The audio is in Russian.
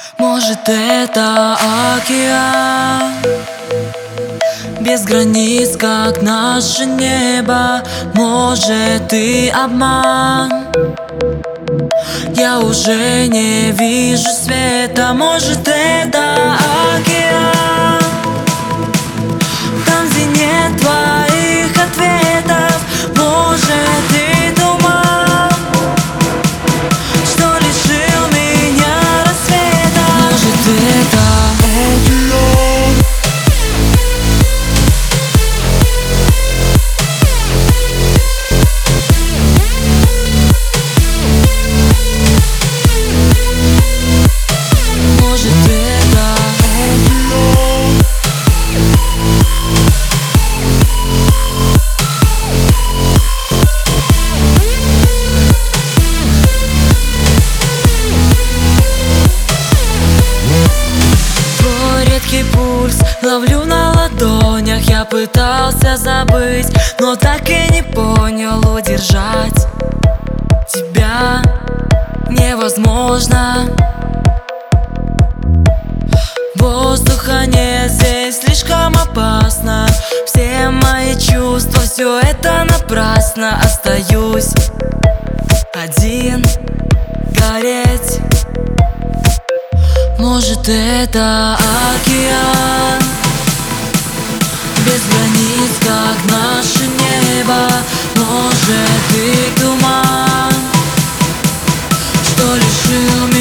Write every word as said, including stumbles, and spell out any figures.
Может, это океан, без границ, как наше небо. Может, и обман, я уже не вижу света. Может, это океан, там, где нет твоих ответов. Может, и туман, что лишил меня рассвета. Может, это океан, может, это океан. Твой редкий пульс ловлю на ладонях. Я пытался забыть, но так и не понял. Удержать тебя невозможно. Воздуха нет, здесь слишком опасно. Все мои чувства, все это напрасно. Остаюсь один гореть. Может, это океан, без границ, как наше небо. Может, и туман, что лишил меня